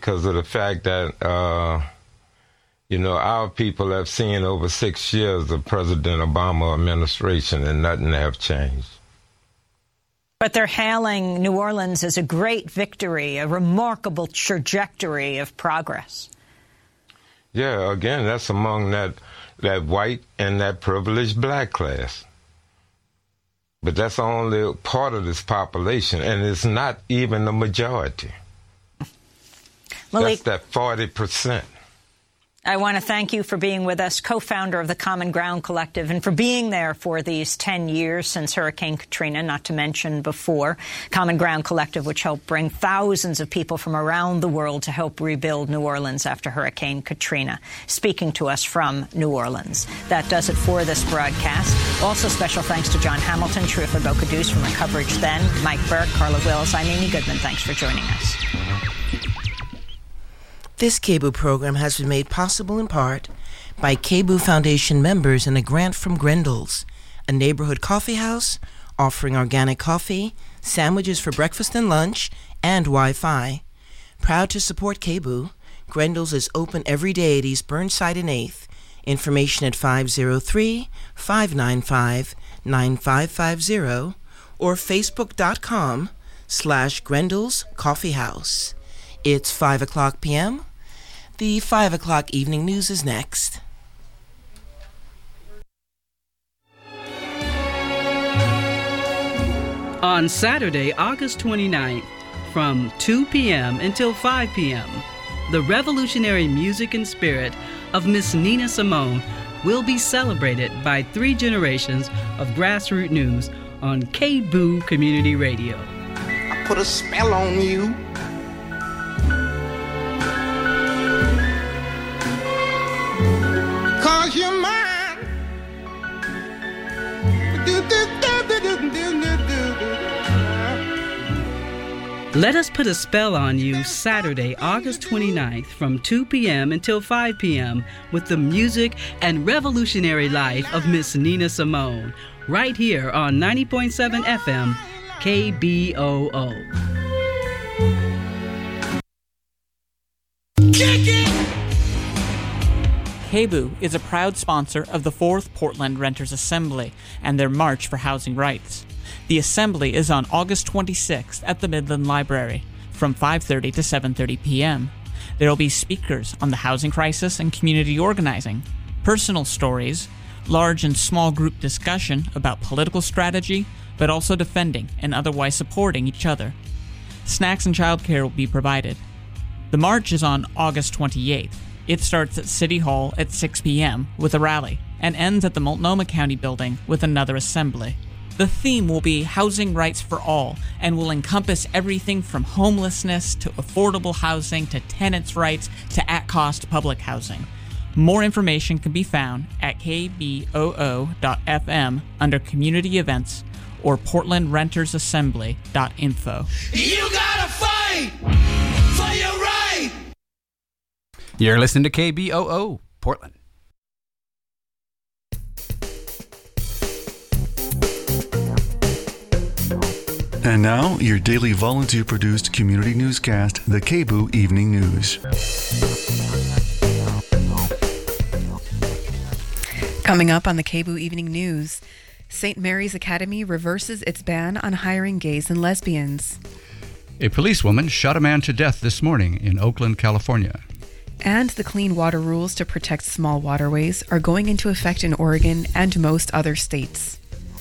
because of the fact that, our people have seen over 6 years of President Obama administration and nothing have changed. But they're hailing New Orleans as a great victory, a remarkable trajectory of progress. Yeah, again, that's among that white and that privileged black class. But that's only part of this population, and it's not even the majority. Malik, that's that 40%. I want to thank you for being with us, co-founder of the Common Ground Collective, and for being there for these 10 years since Hurricane Katrina, not to mention before. Common Ground Collective, which helped bring thousands of people from around the world to help rebuild New Orleans after Hurricane Katrina, speaking to us from New Orleans. That does it for this broadcast. Also, special thanks to John Hamilton, Sharifa Bokadous from the coverage then, Mike Burke, Carla Wills. I'm Amy Goodman. Thanks for joining us. This KBOO program has been made possible in part by KBOO Foundation members and a grant from Grendel's, a neighborhood coffee house offering organic coffee, sandwiches for breakfast and lunch, and Wi-Fi. Proud to support KBOO, Grendel's is open every day at East Burnside and 8th. Information at 503-595-9550 or facebook.com/Grendel's Coffee House. It's 5 o'clock p.m. The 5 o'clock evening news is next. On Saturday, August 29th, from 2 p.m. until 5 p.m., the revolutionary music and spirit of Miss Nina Simone will be celebrated by 3 generations of grassroots news on KBOO Community Radio. I put a spell on you. Cause you're mine. Let us put a spell on you Saturday, August 29th from 2 p.m. until 5 p.m. with the music and revolutionary life of Miss Nina Simone, right here on 90.7 FM, KBOO. Kick it! KBOO is a proud sponsor of the 4th Portland Renters Assembly and their March for Housing Rights. The assembly is on August 26th at the Midland Library from 5:30 to 7:30 p.m. There will be speakers on the housing crisis and community organizing, personal stories, large and small group discussion about political strategy, but also defending and otherwise supporting each other. Snacks and childcare will be provided. The march is on August 28th. It starts at City Hall at 6 p.m. with a rally and ends at the Multnomah County Building with another assembly. The theme will be housing rights for all and will encompass everything from homelessness to affordable housing to tenants' rights to at-cost public housing. More information can be found at kboo.fm under Community Events or portlandrentersassembly.info. You gotta fight for your right! You're listening to KBOO, Portland. And now, your daily volunteer-produced community newscast, the KBOO Evening News. Coming up on the KBOO Evening News, St. Mary's Academy reverses its ban on hiring gays and lesbians. A policewoman shot a man to death this morning in Oakland, California. And the clean water rules to protect small waterways are going into effect in Oregon and most other states.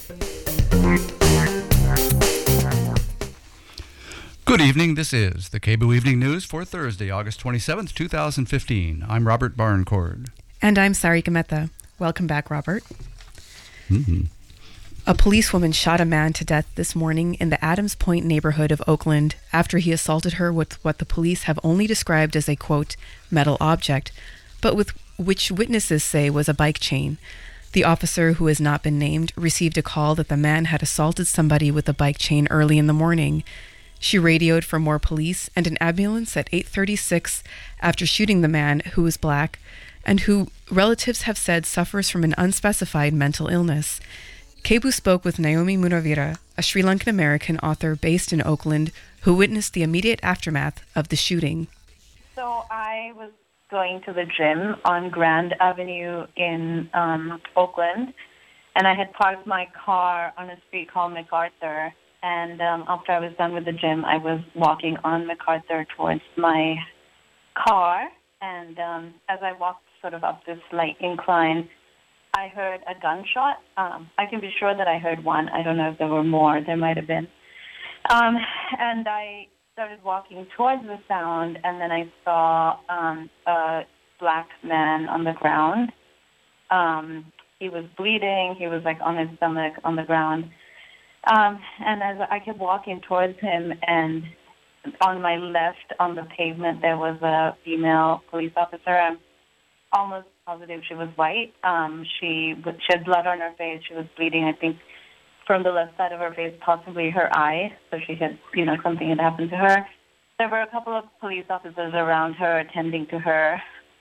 Good evening. This is the KBOO Evening News for Thursday, August 27th, 2015. I'm Robert Barncord. And I'm Sarika Mehta. Welcome back, Robert. Mm-hmm. A policewoman shot a man to death this morning in the Adams Point neighborhood of Oakland after he assaulted her with what the police have only described as a, quote, metal object, but with which witnesses say was a bike chain. The officer, who has not been named, received a call that the man had assaulted somebody with a bike chain early in the morning. She radioed for more police and an ambulance at 8:36 after shooting the man, who was black, and who relatives have said suffers from an unspecified mental illness. KBOO spoke with Naomi Munavira, a Sri Lankan-American author based in Oakland, who witnessed the immediate aftermath of the shooting. So I was going to the gym on Grand Avenue in Oakland, and I had parked my car on a street called MacArthur. And after I was done with the gym, I was walking on MacArthur towards my car. And as I walked sort of up this slight incline, I heard a gunshot. I can be sure that I heard one. I don't know if there were more. There might have been. And I started walking towards the sound, and then I saw a black man on the ground. He was bleeding. He was like on his stomach on the ground. And as I kept walking towards him, and on my left on the pavement, there was a female police officer. I'm almost positive she was white. She had blood on her face. She was bleeding, I think, from the left side of her face, possibly her eye. So she had, something had happened to her. There were a couple of police officers around her attending to her.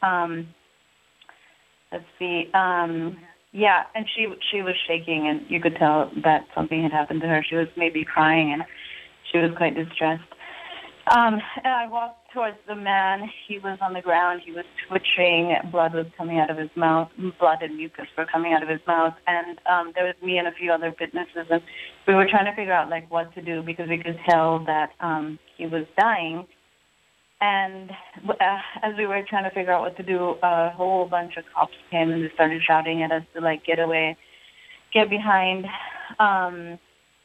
Let's see. Yeah, and she was shaking, and you could tell that something had happened to her. She was maybe crying, and she was quite distressed. And I walked towards the man. He was on the ground. He was twitching. Blood was coming out of his mouth. Blood and mucus were coming out of his mouth. And there was me and a few other witnesses, and we were trying to figure out, what to do, because we could tell that he was dying. And as we were trying to figure out what to do, a whole bunch of cops came and they started shouting at us to, get away, get behind a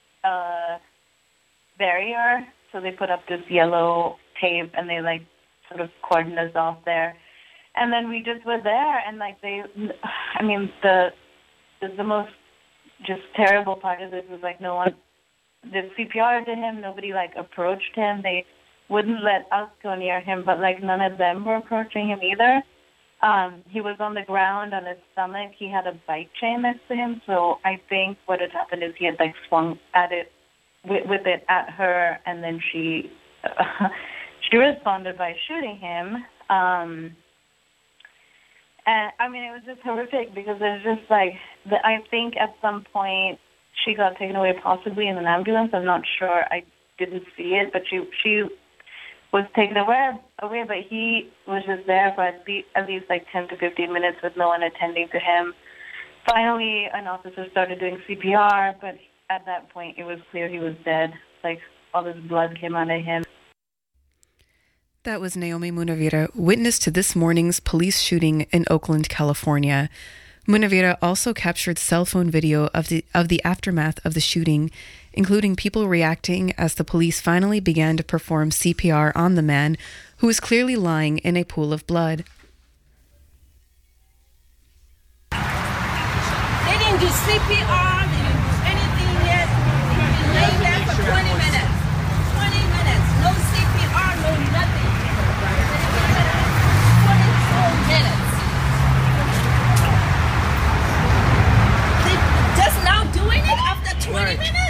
barrier. So they put up this yellow tape and they, sort of cordoned us off there. And then we just were there, and, the most just terrible part of this was, no one did CPR to him. Nobody, approached him. They wouldn't let us go near him, but none of them were approaching him either. He was on the ground on his stomach. He had a bike chain next to him, so I think what had happened is he had swung at it with it at her, and then she responded by shooting him. And it was just horrific, because there's just I think at some point she got taken away, possibly in an ambulance. I'm not sure. I didn't see it, but she was taken away, but he was just there for at least 10 to 15 minutes with no one attending to him. Finally, an officer started doing CPR, but at that point, it was clear he was dead. All this blood came out of him. That was Naomi Munavira, witness to this morning's police shooting in Oakland, California. Munavira also captured cell phone video of the aftermath of the shooting, including people reacting as the police finally began to perform CPR on the man, who was clearly lying in a pool of blood. They didn't do CPR, they didn't do anything yet. He lay there for 20 minutes. 20 minutes, no CPR, no nothing. 24 minutes. They just now doing it after 20 minutes?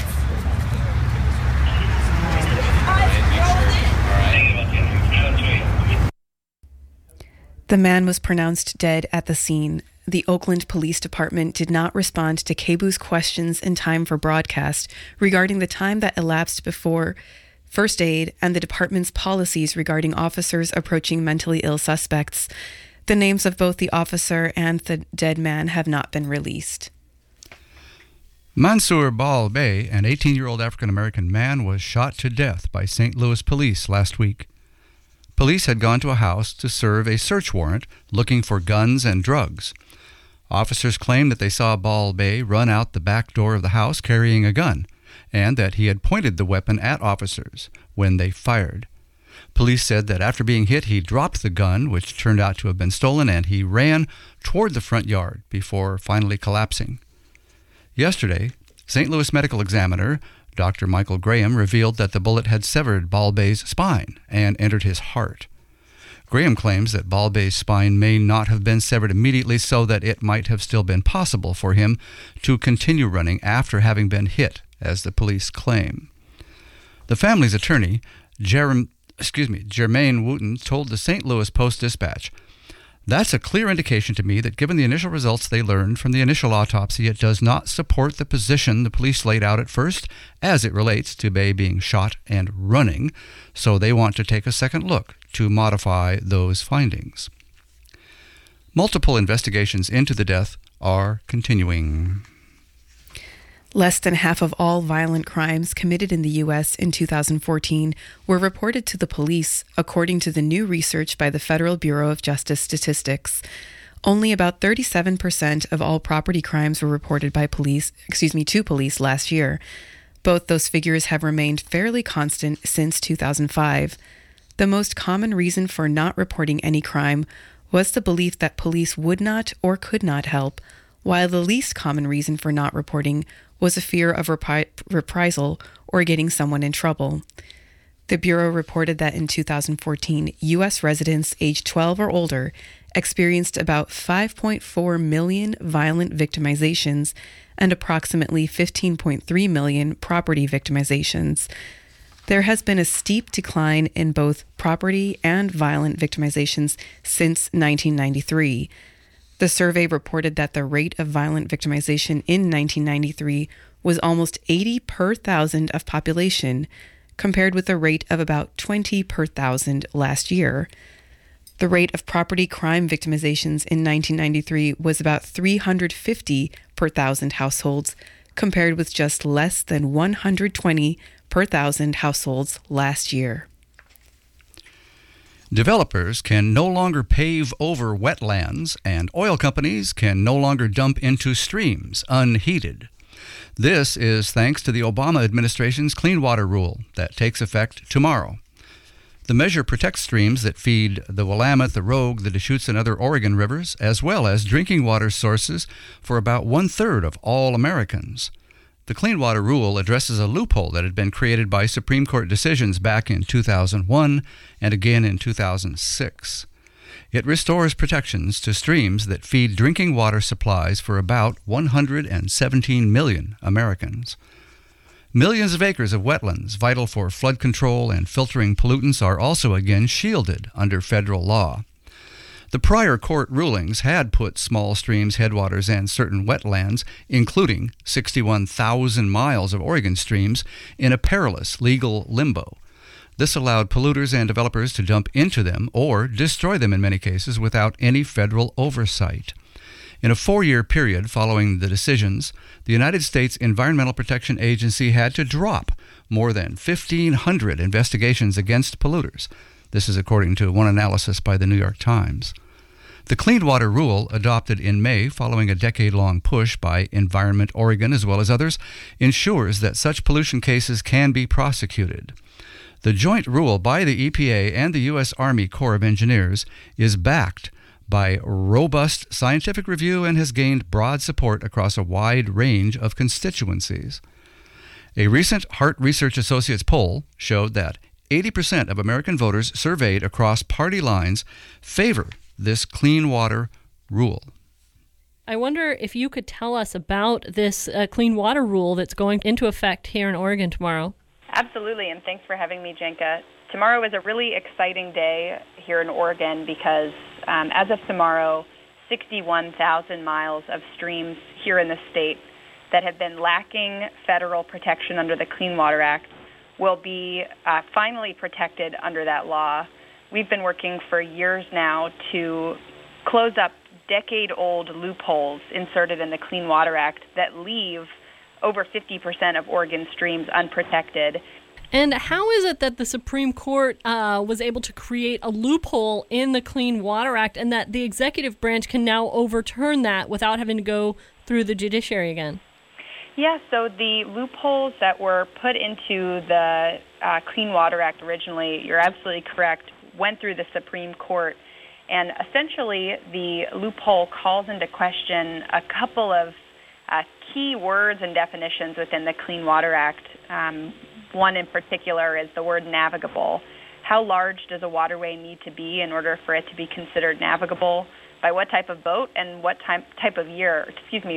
The man was pronounced dead at the scene. The Oakland Police Department did not respond to KBOO's questions in time for broadcast regarding the time that elapsed before first aid and the department's policies regarding officers approaching mentally ill suspects. The names of both the officer and the dead man have not been released. Mansour Bal Bey, an 18-year-old African-American man, was shot to death by St. Louis police last week. Police had gone to a house to serve a search warrant looking for guns and drugs. Officers claimed that they saw Bal Bey run out the back door of the house carrying a gun, and that he had pointed the weapon at officers when they fired. Police said that after being hit, he dropped the gun, which turned out to have been stolen, and he ran toward the front yard before finally collapsing. Yesterday, St. Louis medical examiner Dr. Michael Graham revealed that the bullet had severed Bal Bey's spine and entered his heart. Graham claims that Bal Bey's spine may not have been severed immediately, so that it might have still been possible for him to continue running after having been hit, as the police claim. The family's attorney, Jermaine Wooten, told the St. Louis Post-Dispatch, That's a clear indication to me that given the initial results they learned from the initial autopsy, it does not support the position the police laid out at first as it relates to Bay being shot and running, so they want to take a second look to modify those findings. Multiple investigations into the death are continuing. Less than half of all violent crimes committed in the U.S. in 2014 were reported to the police, according to the new research by the Federal Bureau of Justice Statistics. Only about 37% of all property crimes were reported to police last year. Both those figures have remained fairly constant since 2005. The most common reason for not reporting any crime was the belief that police would not or could not help, while the least common reason for not reporting was a fear of reprisal or getting someone in trouble. The Bureau reported that in 2014, U.S. residents aged 12 or older experienced about 5.4 million violent victimizations and approximately 15.3 million property victimizations. There has been a steep decline in both property and violent victimizations since 1993. The survey reported that the rate of violent victimization in 1993 was almost 80 per thousand of population, compared with a rate of about 20 per thousand last year. The rate of property crime victimizations in 1993 was about 350 per thousand households, compared with just less than 120 per thousand households last year. Developers can no longer pave over wetlands, and oil companies can no longer dump into streams unheated. This is thanks to the Obama administration's Clean Water Rule that takes effect tomorrow. The measure protects streams that feed the Willamette, the Rogue, the Deschutes, and other Oregon rivers, as well as drinking water sources for about 1/3 of all Americans. The Clean Water Rule addresses a loophole that had been created by Supreme Court decisions back in 2001 and again in 2006. It restores protections to streams that feed drinking water supplies for about 117 million Americans. Millions of acres of wetlands, vital for flood control and filtering pollutants, are also again shielded under federal law. The prior court rulings had put small streams, headwaters, and certain wetlands, including 61,000 miles of Oregon streams, in a perilous legal limbo. This allowed polluters and developers to dump into them or destroy them in many cases without any federal oversight. In a 4-year period following the decisions, the United States Environmental Protection Agency had to drop more than 1,500 investigations against polluters. This is according to one analysis by the New York Times. The Clean Water Rule, adopted in May following a decade-long push by Environment Oregon as well as others, ensures that such pollution cases can be prosecuted. The joint rule by the EPA and the U.S. Army Corps of Engineers is backed by robust scientific review and has gained broad support across a wide range of constituencies. A recent Hart Research Associates poll showed that 80% of American voters surveyed across party lines favor this Clean Water Rule. I wonder if you could tell us about this Clean Water Rule that's going into effect here in Oregon tomorrow. Absolutely, and thanks for having me, Jenka. Tomorrow is a really exciting day here in Oregon because as of tomorrow, 61,000 miles of streams here in the state that have been lacking federal protection under the Clean Water Act will be finally protected under that law. We've been working for years now to close up decade-old loopholes inserted in the Clean Water Act that leave over 50% of Oregon streams unprotected. And how is it that the Supreme Court was able to create a loophole in the Clean Water Act and that the executive branch can now overturn that without having to go through the judiciary again? Yeah, so the loopholes that were put into the Clean Water Act originally, you're absolutely correct, went through the Supreme Court. And essentially, the loophole calls into question a couple of key words and definitions within the Clean Water Act. One in particular is the word navigable. How large does a waterway need to be in order for it to be considered navigable? By what type of boat and what time of year?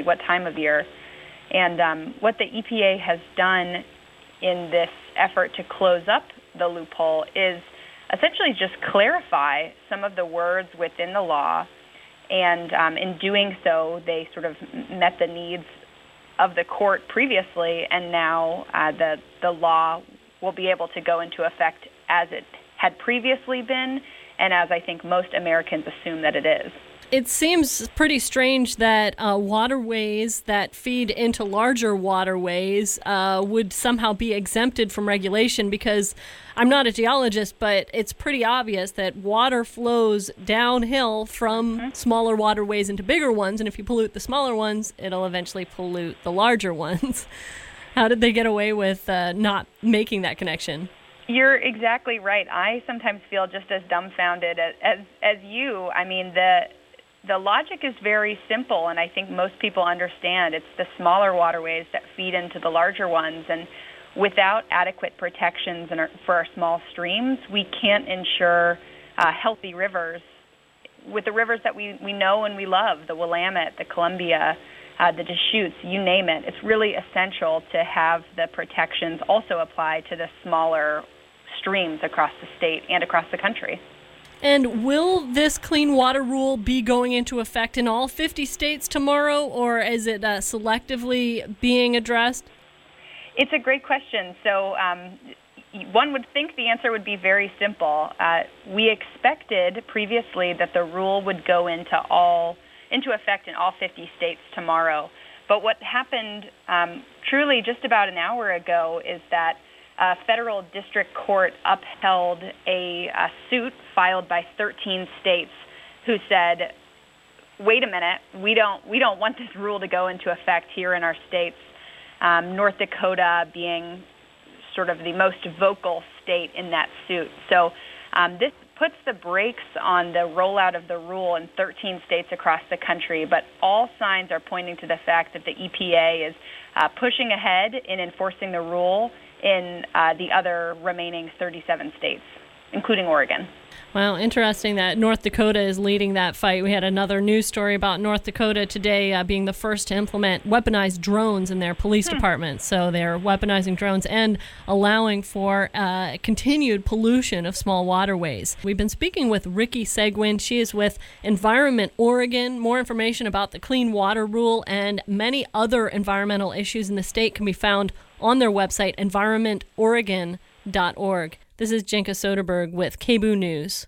And what the EPA has done in this effort to close up the loophole is essentially just clarify some of the words within the law And in doing so, they sort of met the needs of the court previously, and now the law will be able to go into effect as it had previously been, and as I think most Americans assume that it is. It seems pretty strange that waterways that feed into larger waterways would somehow be exempted from regulation, because I'm not a geologist, but it's pretty obvious that water flows downhill from smaller waterways into bigger ones, and if you pollute the smaller ones, it'll eventually pollute the larger ones. How did they get away with not making that connection? You're exactly right. I sometimes feel just as dumbfounded as you. I mean, the logic is very simple, and I think most people understand. It's the smaller waterways that feed into the larger ones, and without adequate protections for our small streams, we can't ensure healthy rivers. With the rivers that we know and we love, the Willamette, the Columbia, the Deschutes, you name it, it's really essential to have the protections also apply to the smaller streams across the state and across the country. And will this clean water rule be going into effect in all 50 states tomorrow, or is it selectively being addressed? It's a great question. So one would think the answer would be very simple. We expected previously that the rule would go into effect in all 50 states tomorrow. But what happened truly just about an hour ago is that a federal district court upheld a suit filed by 13 states who said, wait a minute, we don't want this rule to go into effect here in our states, North Dakota being sort of the most vocal state in that suit. So this puts the brakes on the rollout of the rule in 13 states across the country, but all signs are pointing to the fact that the EPA is pushing ahead in enforcing the rule in the other remaining 37 states, including Oregon. Well, interesting that North Dakota is leading that fight. We had another news story about North Dakota today being the first to implement weaponized drones in their police department. So they're weaponizing drones and allowing for continued pollution of small waterways. We've been speaking with Ricky Seguin. She is with Environment Oregon. More information about the Clean Water Rule and many other environmental issues in the state can be found on their website, environmentoregon.org. This is Jenka Soderberg with KBOO News.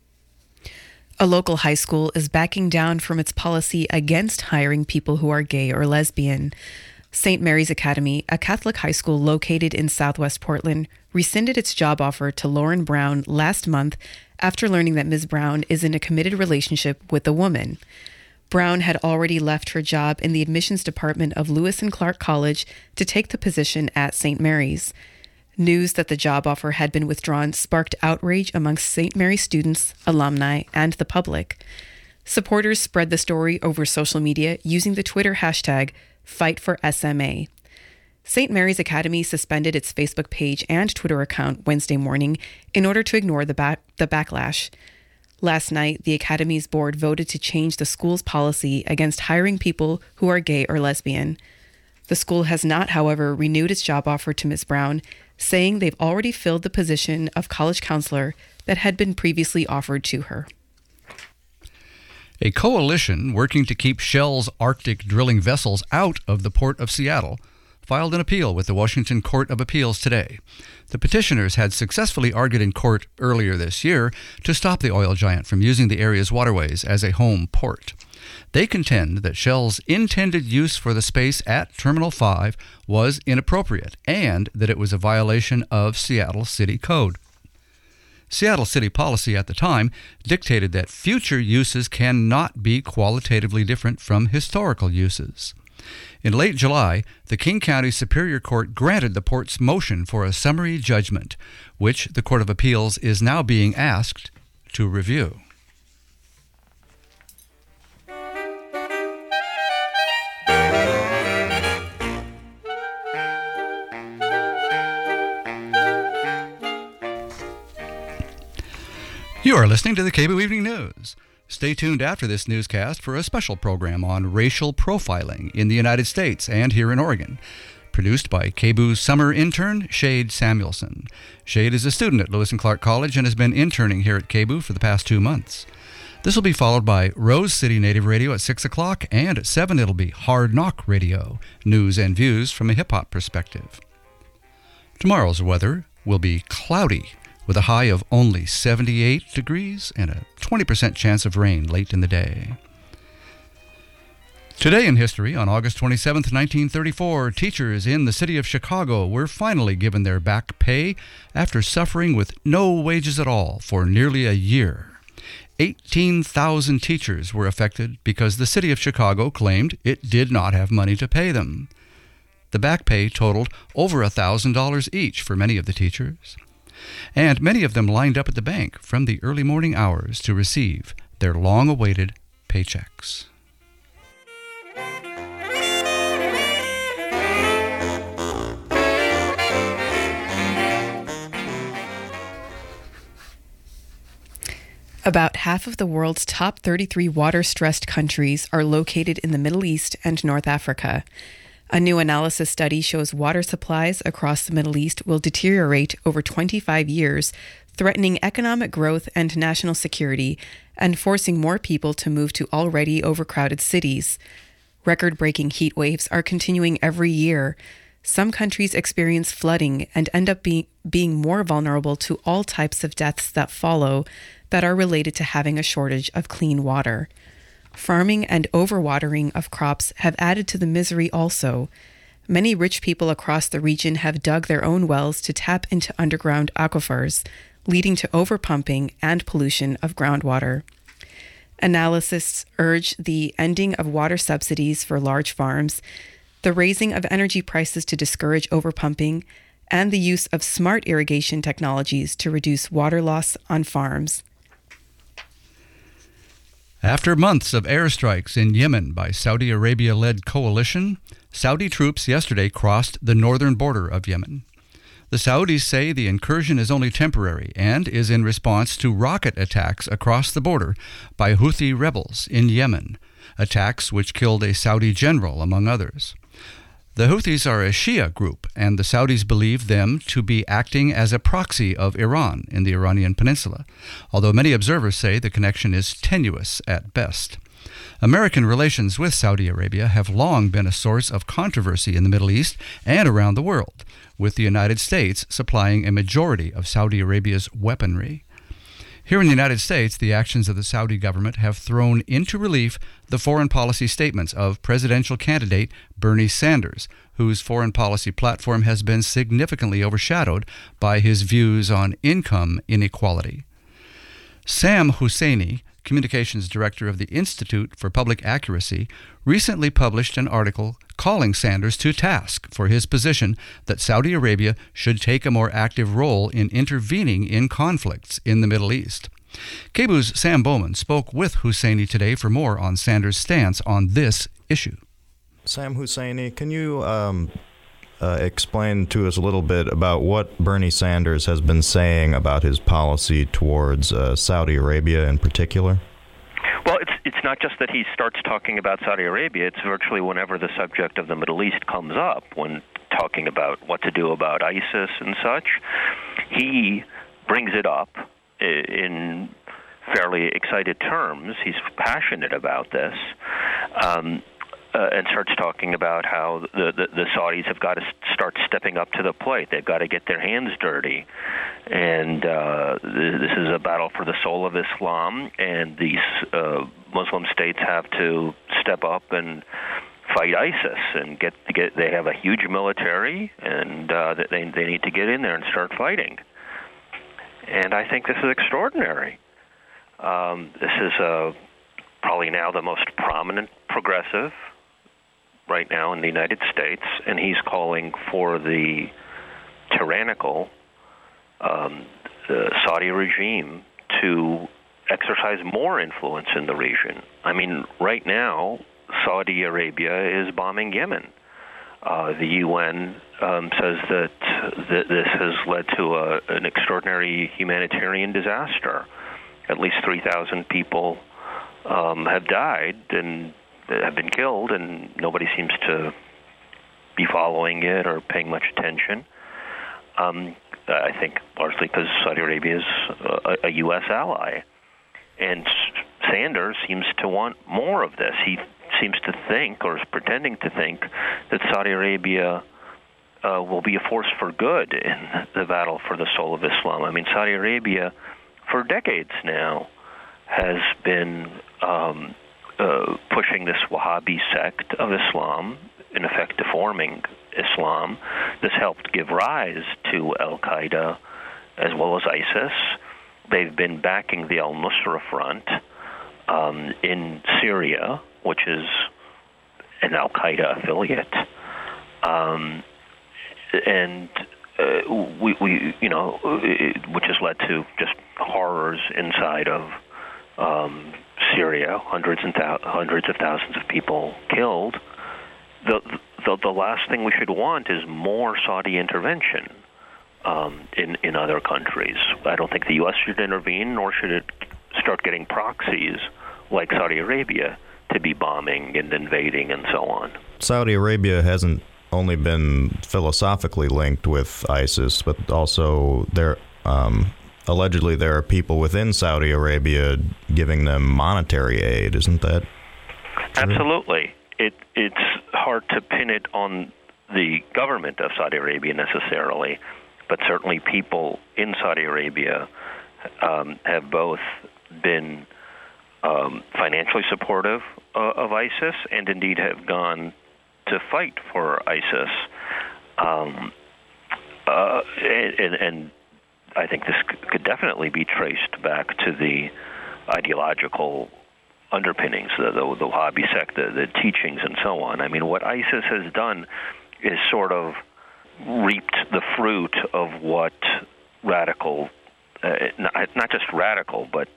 A local high school is backing down from its policy against hiring people who are gay or lesbian. St. Mary's Academy, a Catholic high school located in southwest Portland, rescinded its job offer to Lauren Brown last month after learning that Ms. Brown is in a committed relationship with a woman. Brown had already left her job in the admissions department of Lewis and Clark College to take the position at St. Mary's. News that the job offer had been withdrawn sparked outrage amongst St. Mary's students, alumni, and the public. Supporters spread the story over social media using the Twitter hashtag #FightForSMA. St. Mary's Academy suspended its Facebook page and Twitter account Wednesday morning in order to ignore the backlash. Last night, the Academy's board voted to change the school's policy against hiring people who are gay or lesbian. The school has not, however, renewed its job offer to Ms. Brown, saying they've already filled the position of college counselor that had been previously offered to her. A coalition working to keep Shell's Arctic drilling vessels out of the port of Seattle filed an appeal with the Washington Court of Appeals today. The petitioners had successfully argued in court earlier this year to stop the oil giant from using the area's waterways as a home port. They contend that Shell's intended use for the space at Terminal 5 was inappropriate and that it was a violation of Seattle City Code. Seattle City policy at the time dictated that future uses cannot be qualitatively different from historical uses. In late July, the King County Superior Court granted the port's motion for a summary judgment, which the Court of Appeals is now being asked to review. You are listening to the KBOO Evening News. Stay tuned after this newscast for a special program on racial profiling in the United States and here in Oregon, produced by KBOO's summer intern, Shade Samuelson. Shade is a student at Lewis and Clark College and has been interning here at KBOO for the past 2 months. This will be followed by Rose City Native Radio at 6 o'clock, and at 7 it'll be Hard Knock Radio, news and views from a hip-hop perspective. Tomorrow's weather will be cloudy, with a high of only 78 degrees and a 20% chance of rain late in the day. Today in history, on August 27, 1934, teachers in the city of Chicago were finally given their back pay after suffering with no wages at all for nearly a year. 18,000 teachers were affected because the city of Chicago claimed it did not have money to pay them. The back pay totaled over $1,000 each for many of the teachers, and many of them lined up at the bank from the early morning hours to receive their long-awaited paychecks. About half of the world's top 33 water-stressed countries are located in the Middle East and North Africa. A new analysis study shows water supplies across the Middle East will deteriorate over 25 years, threatening economic growth and national security, and forcing more people to move to already overcrowded cities. Record-breaking heat waves are continuing every year. Some countries experience flooding and end up being more vulnerable to all types of deaths that follow that are related to having a shortage of clean water. Farming and overwatering of crops have added to the misery also. Many rich people across the region have dug their own wells to tap into underground aquifers, leading to overpumping and pollution of groundwater. Analysts urge the ending of water subsidies for large farms, the raising of energy prices to discourage overpumping, and the use of smart irrigation technologies to reduce water loss on farms. After months of airstrikes in Yemen by Saudi Arabia-led coalition, Saudi troops yesterday crossed the northern border of Yemen. The Saudis say the incursion is only temporary and is in response to rocket attacks across the border by Houthi rebels in Yemen, attacks which killed a Saudi general, among others. The Houthis are a Shia group, and the Saudis believe them to be acting as a proxy of Iran in the Iranian Peninsula, although many observers say the connection is tenuous at best. American relations with Saudi Arabia have long been a source of controversy in the Middle East and around the world, with the United States supplying a majority of Saudi Arabia's weaponry. Here in the United States, the actions of the Saudi government have thrown into relief the foreign policy statements of presidential candidate Bernie Sanders, whose foreign policy platform has been significantly overshadowed by his views on income inequality. Sam Husseini, communications director of the Institute for Public Accuracy, recently published an article calling Sanders to task for his position that Saudi Arabia should take a more active role in intervening in conflicts in the Middle East. KBOO's Sam Bowman spoke with Husseini today for more on Sanders' stance on this issue. Sam Husseini, can you explain to us a little bit about what Bernie Sanders has been saying about his policy towards Saudi Arabia in particular? Well, it's not just that he starts talking about Saudi Arabia. It's virtually whenever the subject of the Middle East comes up, when talking about what to do about ISIS and such, he brings it up in fairly excited terms. He's passionate about this. And starts talking about how the Saudis have got to start stepping up to the plate. They've got to get their hands dirty. And this is a battle for the soul of Islam, and these Muslim states have to step up and fight ISIS and get. They have a huge military, and they need to get in there and start fighting. And I think this is extraordinary. This is probably now the most prominent progressive right now in the United States, and he's calling for the tyrannical Saudi regime to exercise more influence in the region. I mean, right now, Saudi Arabia is bombing Yemen. The UN says that this has led to an extraordinary humanitarian disaster. At least 3,000 people have died and have been killed, and nobody seems to be following it or paying much attention. I think largely because Saudi Arabia is a U.S. ally. And Sanders seems to want more of this. He seems to think, or is pretending to think, that Saudi Arabia will be a force for good in the battle for the soul of Islam. I mean, Saudi Arabia, for decades now, has been pushing this Wahhabi sect of Islam, in effect deforming Islam. This helped give rise to Al-Qaeda as well as ISIS. They've been backing the al-Nusra Front in Syria, which is an Al-Qaeda affiliate. Which has led to just horrors inside of Syria, hundreds of thousands of people killed. The last thing we should want is more Saudi intervention in other countries. I don't think the U.S. should intervene, nor should it start getting proxies like Saudi Arabia to be bombing and invading and so on. Saudi Arabia hasn't only been philosophically linked with ISIS, but also allegedly there are people within Saudi Arabia giving them monetary aid. Isn't that true? Absolutely. It's hard to pin it on the government of Saudi Arabia necessarily, but certainly people in Saudi Arabia have both been financially supportive of ISIS and indeed have gone to fight for ISIS. And I think this could definitely be traced back to the ideological underpinnings, the Wahhabi sect, the teachings, and so on. I mean, what ISIS has done is sort of reaped the fruit of what radical, not just radical, but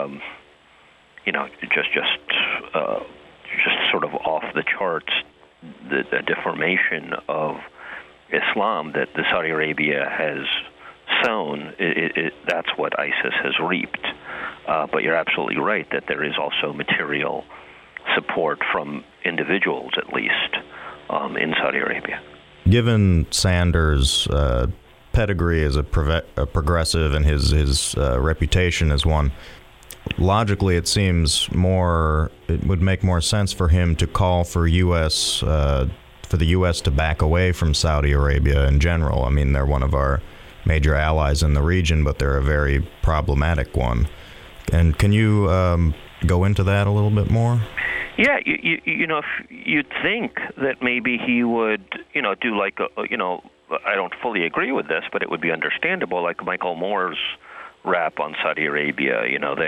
just sort of off the charts, the deformation of Islam that the Saudi Arabia has sown. That's what ISIS has reaped. But you're absolutely right that there is also material support from individuals, at least, in Saudi Arabia. Given Sanders' pedigree as a progressive and his reputation as one, logically it seems it would make more sense for him to call for the U.S. to back away from Saudi Arabia in general. I mean, they're one of our major allies in the region, but they're a very problematic one. And can you go into that a little bit more? Yeah, if you'd think that maybe he would, do like, I don't fully agree with this, but it would be understandable, like Michael Moore's rap on Saudi Arabia.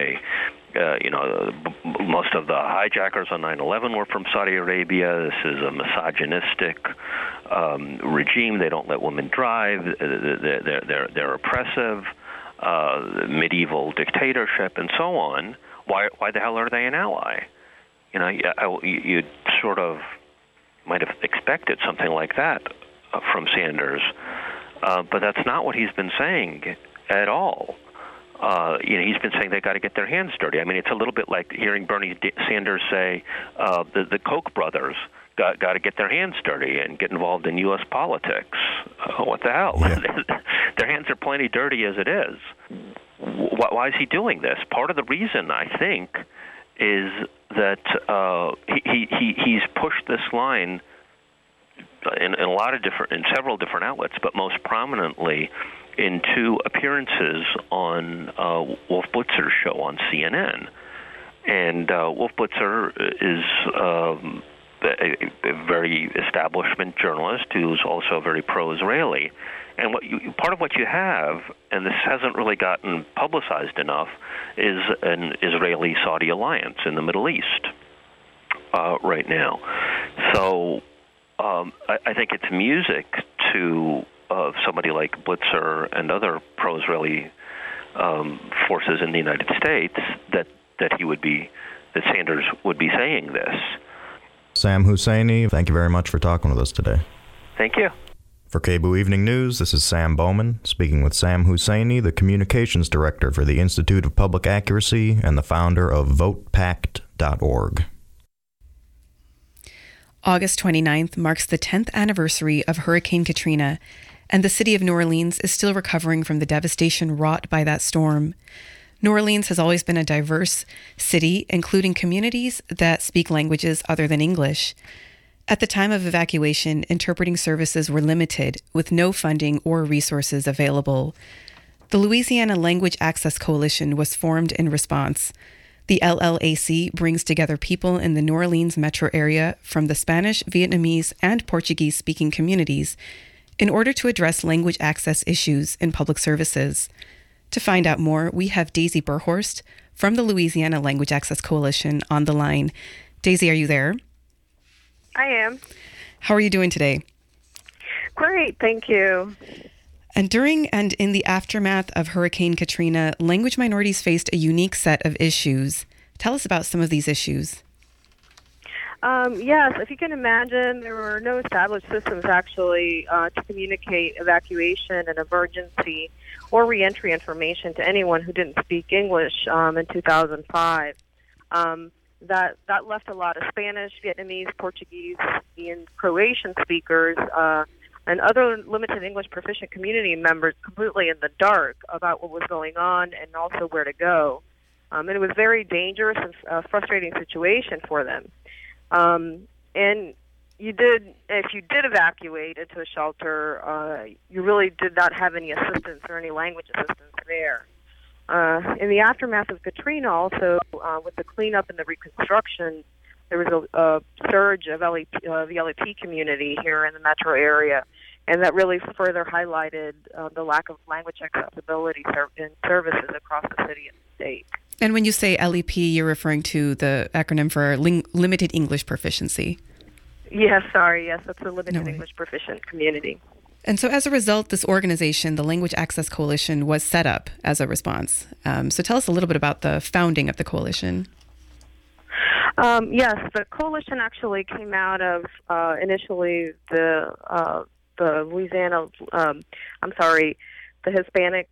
Most of the hijackers on 9/11 were from Saudi Arabia. This is a misogynistic regime. They don't let women drive. They're oppressive. Medieval dictatorship and so on. Why the hell are they an ally? You'd sort of might have expected something like that from Sanders, but that's not what he's been saying at all. He's been saying they got to get their hands dirty. I mean, it's a little bit like hearing Bernie Sanders say the Koch brothers got to get their hands dirty and get involved in U.S. politics. What the hell? Yeah. Their hands are plenty dirty as it is. Why is he doing this? Part of the reason, I think, is that he's pushed this line in several different outlets, but most prominently in two appearances on Wolf Blitzer's show on CNN. And Wolf Blitzer is a very establishment journalist who's also very pro-Israeli. And part of what you have, and this hasn't really gotten publicized enough, is an Israeli-Saudi alliance in the Middle East right now. So I think it's music to somebody like Blitzer and other pro-Israeli forces in the United States that Sanders would be saying this. Sam Husseini, thank you very much for talking with us today. Thank you. For KBOO Evening News, this is Sam Bowman, speaking with Sam Husseini, the Communications Director for the Institute of Public Accuracy and the founder of VotePact.org. August 29th marks the 10th anniversary of Hurricane Katrina, and the city of New Orleans is still recovering from the devastation wrought by that storm. New Orleans has always been a diverse city, including communities that speak languages other than English. At the time of evacuation, interpreting services were limited, with no funding or resources available. The Louisiana Language Access Coalition was formed in response. The LLAC brings together people in the New Orleans metro area from the Spanish, Vietnamese, and Portuguese-speaking communities in order to address language access issues in public services. To find out more, we have Daisy Burhorst from the Louisiana Language Access Coalition on the line. Daisy, are you there? I am. How are you doing today? Great, thank you. And during and in the aftermath of Hurricane Katrina, language minorities faced a unique set of issues. Tell us about some of these issues. Yes, if you can imagine, there were no established systems actually to communicate evacuation and emergency or reentry information to anyone who didn't speak English in 2005. That left a lot of Spanish, Vietnamese, Portuguese, and Croatian speakers and other limited English proficient community members completely in the dark about what was going on and also where to go. And it was a very dangerous and frustrating situation for them. And if you did evacuate into a shelter, you really did not have any assistance or any language assistance there. In the aftermath of Katrina, also with the cleanup and the reconstruction, there was a surge of the LEP community here in the metro area, and that really further highlighted the lack of language accessibility in services across the city and the state. And when you say LEP, you're referring to the acronym for Limited English Proficiency. Yes, that's the Limited English Proficient community. And so as a result, this organization, the Language Access Coalition, was set up as a response. So tell us a little bit about the founding of the coalition. Yes, the coalition actually came out of initially the Louisiana, the Hispanic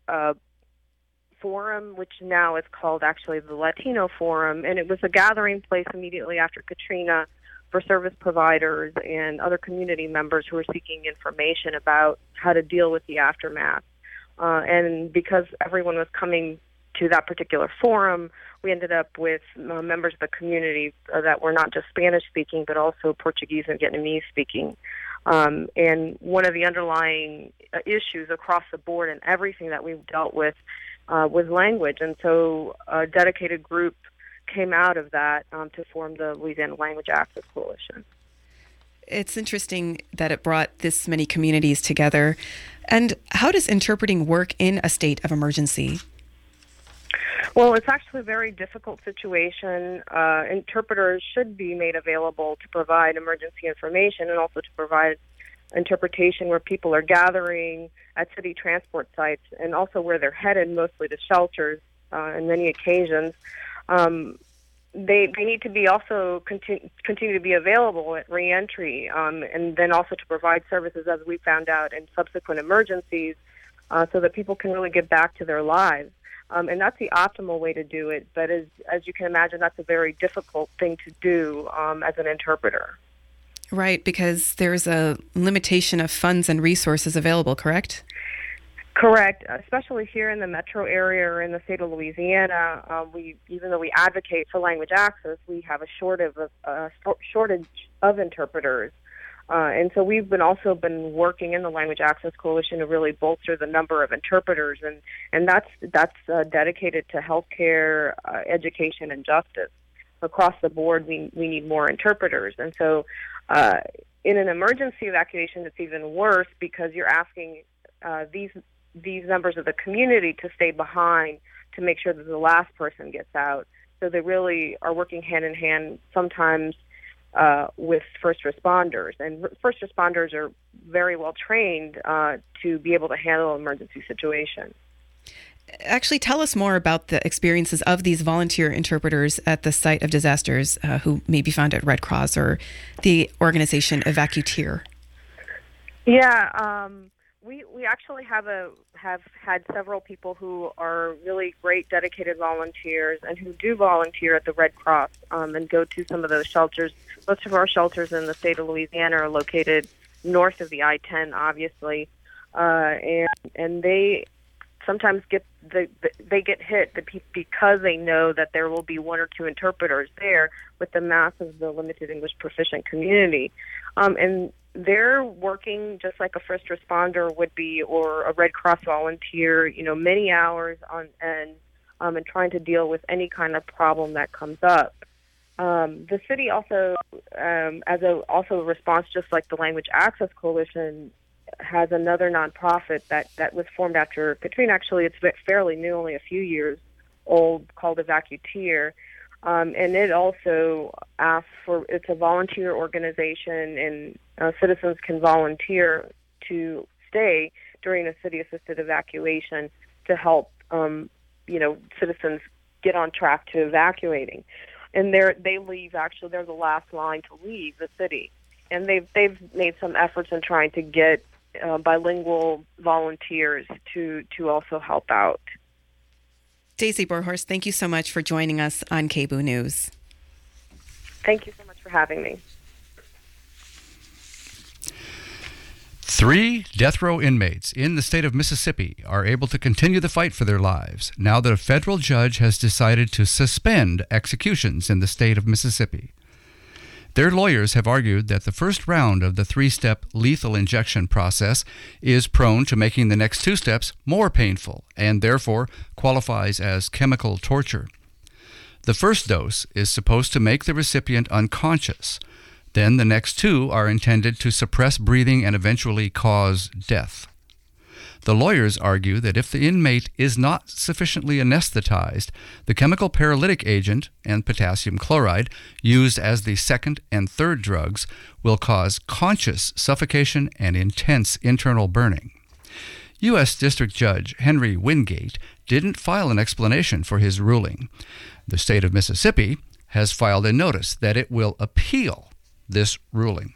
Forum, which now is called actually the Latino Forum, and it was a gathering place immediately after Katrina for service providers and other community members who were seeking information about how to deal with the aftermath. And because everyone was coming to that particular forum, we ended up with members of the community that were not just Spanish-speaking, but also Portuguese and Vietnamese-speaking. And one of the underlying issues across the board and everything that we've dealt with was language. And so a dedicated group came out of that to form the Louisiana Language Access Coalition. It's interesting that it brought this many communities together. And how does interpreting work in a state of emergency? Well, it's actually a very difficult situation. Interpreters should be made available to provide emergency information and also to provide interpretation where people are gathering at city transport sites and also where they're headed, mostly to shelters on many occasions. They need to be also continue to be available at reentry, and then also to provide services, as we found out, in subsequent emergencies, so that people can really get back to their lives. And that's the optimal way to do it. But as you can imagine, that's a very difficult thing to do as an interpreter. Right, because there's a limitation of funds and resources available, correct? Correct, especially here in the metro area or in the state of Louisiana. Even though we advocate for language access, we have a shortage of interpreters. And so we've also been working in the Language Access Coalition to really bolster the number of interpreters, and that's dedicated to healthcare, education, and justice. Across the board, we need more interpreters. And so in an emergency evacuation, it's even worse because you're asking these members of the community to stay behind to make sure that the last person gets out. So they really are working hand in hand sometimes with first responders. And first responders are very well trained to be able to handle an emergency situation. Actually, tell us more about the experiences of these volunteer interpreters at the site of disasters who may be found at Red Cross or the organization Evacuteer. Yeah, we actually have had several people who are really great dedicated volunteers and who do volunteer at the Red Cross and go to some of those shelters. Most of our shelters in the state of Louisiana are located north of the I-10, obviously, and they sometimes they get hit because they know that there will be one or two interpreters there with the mass of the limited English proficient community. And they're working just like a first responder would be, or a Red Cross volunteer, many hours on end, and trying to deal with any kind of problem that comes up. The city also, as a response, just like the Language Access Coalition, has another nonprofit that was formed after Katrina. Actually, it's fairly new, only a few years old, called Evacuteer. And it also asks for, it's a volunteer organization, and citizens can volunteer to stay during a city-assisted evacuation to help, citizens get on track to evacuating. And they leave, actually, they're the last line to leave the city. And they've made some efforts in trying to get bilingual volunteers to also help out. Daisy Borhorst, thank you so much for joining us on KBOO News. Thank you so much for having me. 3 death row inmates in the state of Mississippi are able to continue the fight for their lives now that a federal judge has decided to suspend executions in the state of Mississippi. Their lawyers have argued that the first round of the 3-step lethal injection process is prone to making the next 2 steps more painful and therefore qualifies as chemical torture. The first dose is supposed to make the recipient unconscious. Then the next 2 are intended to suppress breathing and eventually cause death. The lawyers argue that if the inmate is not sufficiently anesthetized, the chemical paralytic agent and potassium chloride used as the second and third drugs will cause conscious suffocation and intense internal burning. U.S. District Judge Henry Wingate didn't file an explanation for his ruling. The state of Mississippi has filed a notice that it will appeal this ruling.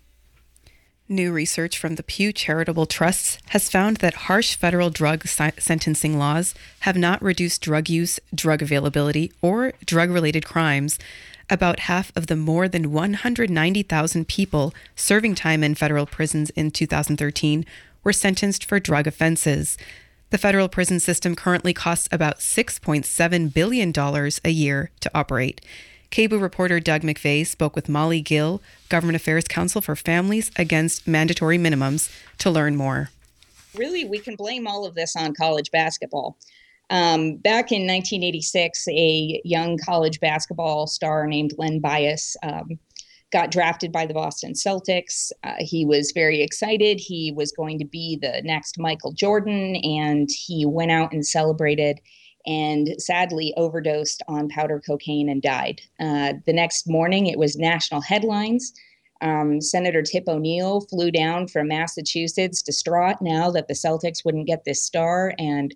New research from the Pew Charitable Trusts has found that harsh federal drug sentencing laws have not reduced drug use, drug availability, or drug-related crimes. About half of the more than 190,000 people serving time in federal prisons in 2013 were sentenced for drug offenses. The federal prison system currently costs about $6.7 billion a year to operate. KBOO reporter Doug McVeigh spoke with Molly Gill, Government Affairs Counsel for Families Against Mandatory Minimums, to learn more. Really, we can blame all of this on college basketball. Back in 1986, a young college basketball star named Len Bias got drafted by the Boston Celtics. He was very excited. He was going to be the next Michael Jordan, and he went out and celebrated and sadly overdosed on powder cocaine and died. The next morning, it was national headlines. Senator Tip O'Neill flew down from Massachusetts, distraught now that the Celtics wouldn't get this star, and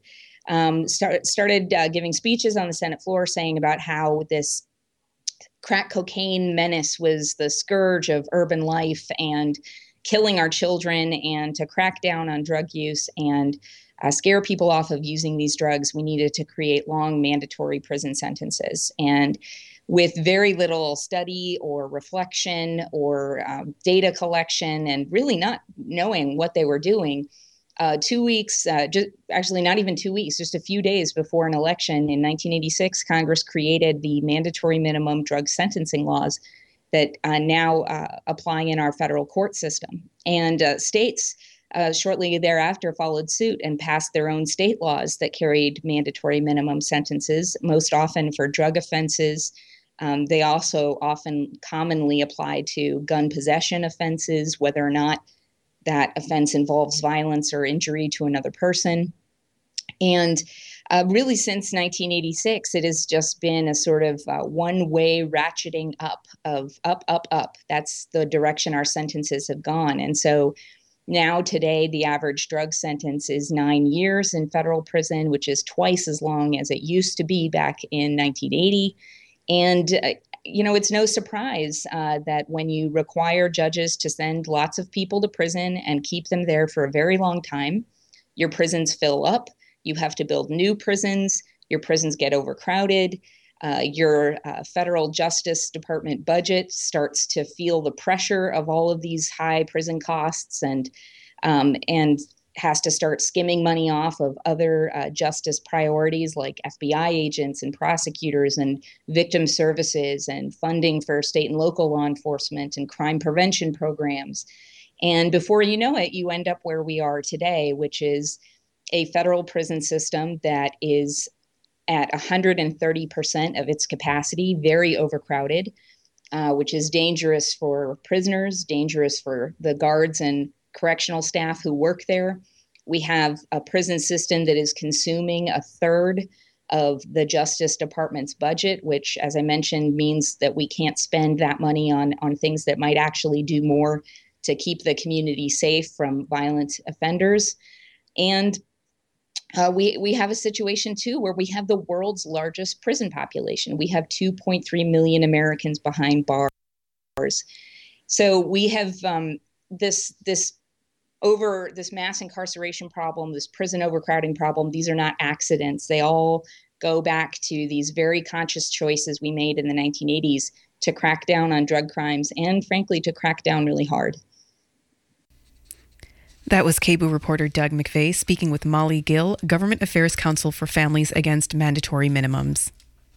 started giving speeches on the Senate floor saying about how this crack cocaine menace was the scourge of urban life and killing our children, and to crack down on drug use and scare people off of using these drugs, we needed to create long mandatory prison sentences. And with very little study or reflection or data collection, and really not knowing what they were doing, 2 weeks, actually not even 2 weeks, just a few days before an election in 1986, Congress created the mandatory minimum drug sentencing laws that now apply in our federal court system. And states shortly thereafter followed suit and passed their own state laws that carried mandatory minimum sentences, most often for drug offenses. They also commonly apply to gun possession offenses, whether or not that offense involves violence or injury to another person. And really since 1986, it has just been a sort of one-way ratcheting up of up. That's the direction our sentences have gone. And so now today, the average drug sentence is 9 years in federal prison, which is twice as long as it used to be back in 1980. And, it's no surprise that when you require judges to send lots of people to prison and keep them there for a very long time, your prisons fill up. You have to build new prisons. Your prisons get overcrowded. Your federal Justice Department budget starts to feel the pressure of all of these high prison costs, and has to start skimming money off of other justice priorities like FBI agents and prosecutors and victim services and funding for state and local law enforcement and crime prevention programs. And before you know it, you end up where we are today, which is a federal prison system that is at 130% of its capacity, very overcrowded, which is dangerous for prisoners, dangerous for the guards and correctional staff who work there. We have a prison system that is consuming a third of the Justice Department's budget, which, as I mentioned, means that we can't spend that money on things that might actually do more to keep the community safe from violent offenders. And we have a situation, too, where we have the world's largest prison population. We have 2.3 million Americans behind bars. So we have this mass incarceration problem, this prison overcrowding problem. These are not accidents. They all go back to these very conscious choices we made in the 1980s to crack down on drug crimes and, frankly, to crack down really hard. That was KBOO reporter Doug McVeigh speaking with Molly Gill, Government Affairs Counsel for Families Against Mandatory Minimums.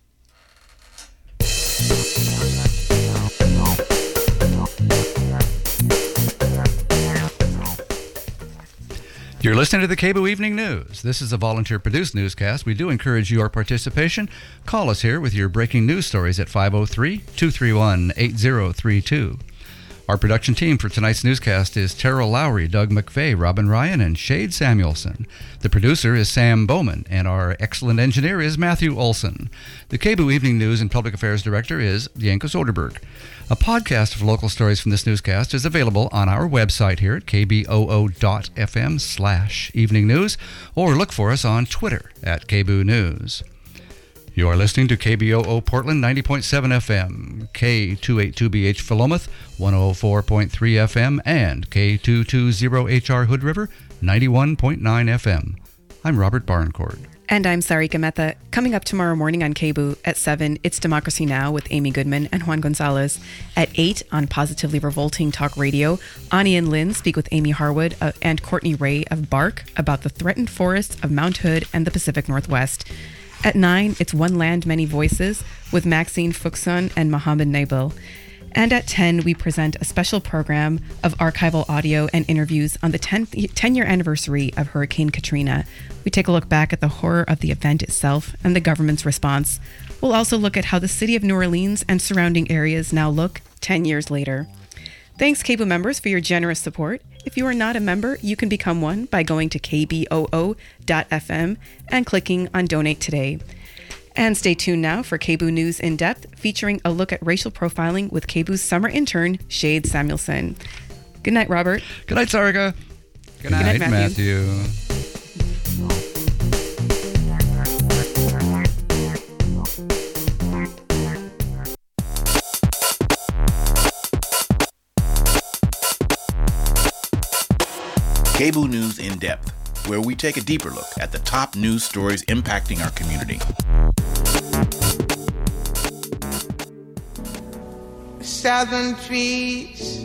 You're listening to the KBOO Evening News. This is a volunteer-produced newscast. We do encourage your participation. Call us here with your breaking news stories at 503-231-8032. Our production team for tonight's newscast is Terrell Lowry, Doug McVeigh, Robin Ryan, and Shade Samuelson. The producer is Sam Bowman, and our excellent engineer is Matthew Olson. The KBOO Evening News and Public Affairs Director is Yanko Soderberg. A podcast of local stories from this newscast is available on our website here at kboo.fm/evening news, or look for us on Twitter at KBOO News. You are listening to KBOO Portland 90.7 FM, K282BH Philomath 104.3 FM, and K220HR Hood River 91.9 FM. I'm Robert Barncourt. And I'm Sarika Mehta. Coming up tomorrow morning on KBOO at 7, It's Democracy Now! With Amy Goodman and Juan Gonzalez. At 8 on Positively Revolting Talk Radio, Ani and Lynn speak with Amy Harwood and Courtney Ray of BARC about the threatened forests of Mount Hood and the Pacific Northwest. At 9, it's One Land, Many Voices with Maxine Fuxun and Mohammed Nabil. And at 10, we present a special program of archival audio and interviews on the 10-year anniversary of Hurricane Katrina. We take a look back at the horror of the event itself and the government's response. We'll also look at how the city of New Orleans and surrounding areas now look 10 years later. Thanks, KBOO members, for your generous support. If you are not a member, you can become one by going to kboo.fm and clicking on Donate Today. And stay tuned now for KBOO News In Depth, featuring a look at racial profiling with KBOO's summer intern, Shade Samuelson. Good night, Robert. Good night, Sarika. Good night, Matthew. KBOO News In Depth, where we take a deeper look at the top news stories impacting our community. Southern trees,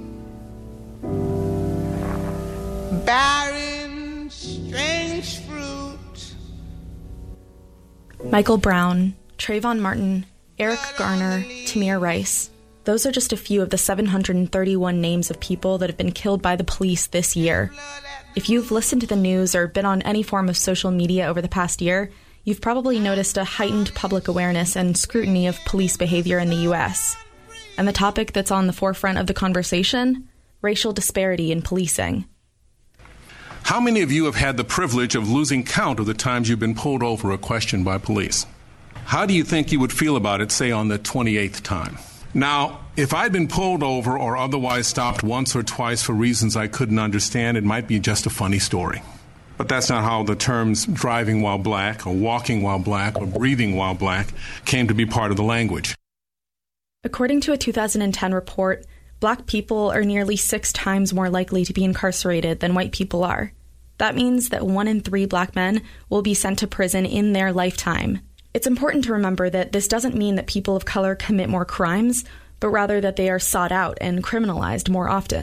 barren, strange fruit. Michael Brown, Trayvon Martin, Eric Garner, Tamir Rice. Those are just a few of the 731 names of people that have been killed by the police this year. If you've listened to the news or been on any form of social media over the past year, you've probably noticed a heightened public awareness and scrutiny of police behavior in the U.S. And the topic that's on the forefront of the conversation? Racial disparity in policing. How many of you have had the privilege of losing count of the times you've been pulled over or questioned by police? How do you think you would feel about it, say, on the 28th time? Now, if I'd been pulled over or otherwise stopped once or twice for reasons I couldn't understand, it might be just a funny story. But that's not how the terms driving while black or walking while black or breathing while black came to be part of the language. According to a 2010 report, black people are nearly 6 times more likely to be incarcerated than white people are. That means that 1 in 3 black men will be sent to prison in their lifetime. It's important to remember that this doesn't mean that people of color commit more crimes, but rather that they are sought out and criminalized more often.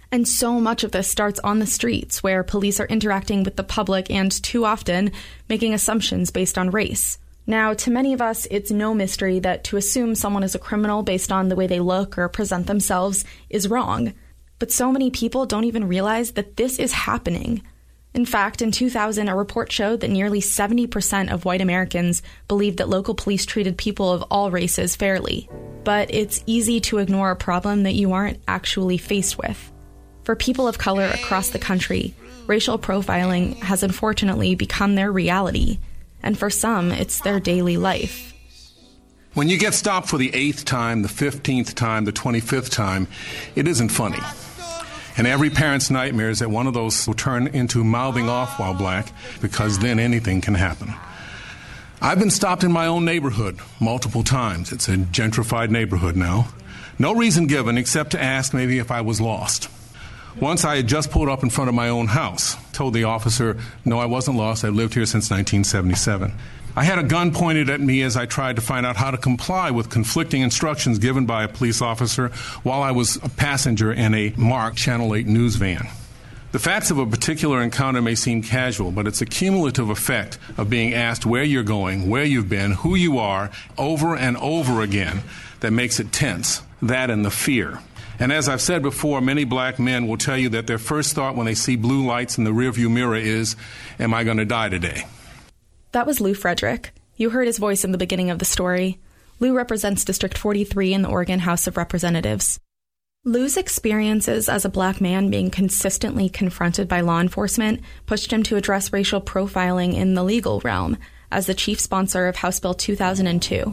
And so much of this starts on the streets, where police are interacting with the public and, too often, making assumptions based on race. Now, to many of us, it's no mystery that to assume someone is a criminal based on the way they look or present themselves is wrong. But so many people don't even realize that this is happening. In fact, in 2000, a report showed that nearly 70% of white Americans believed that local police treated people of all races fairly. But it's easy to ignore a problem that you aren't actually faced with. For people of color across the country, racial profiling has unfortunately become their reality. And for some, it's their daily life. When you get stopped for the 8th time, the 15th time, the 25th time, it isn't funny. And every parent's nightmare is that one of those will turn into mouthing off while black, because then anything can happen. I've been stopped in my own neighborhood multiple times. It's a gentrified neighborhood now. No reason given except to ask maybe if I was lost. Once I had just pulled up in front of my own house, told the officer, no, I wasn't lost. I've lived here since 1977. I had a gun pointed at me as I tried to find out how to comply with conflicting instructions given by a police officer while I was a passenger in a marked Channel 8 news van. The facts of a particular encounter may seem casual, but it's a cumulative effect of being asked where you're going, where you've been, who you are, over and over again that makes it tense, that and the fear. And as I've said before, many black men will tell you that their first thought when they see blue lights in the rearview mirror is, am I going to die today? That was Lou Frederick. You heard his voice in the beginning of the story. Lou represents District 43 in the Oregon House of Representatives. Lou's experiences as a black man being consistently confronted by law enforcement pushed him to address racial profiling in the legal realm as the chief sponsor of House Bill 2002.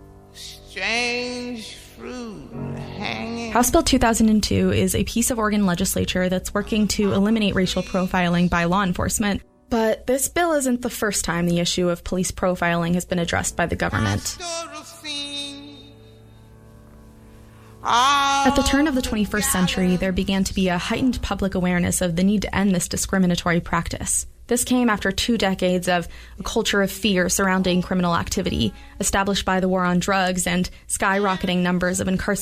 Strange fruit hanging. House Bill 2002 is a piece of Oregon legislature that's working to eliminate racial profiling by law enforcement. But this bill isn't the first time the issue of police profiling has been addressed by the government. At the turn of the 21st century, there began to be a heightened public awareness of the need to end this discriminatory practice. This came after 2 decades of a culture of fear surrounding criminal activity, established by the war on drugs and skyrocketing numbers of incarcerated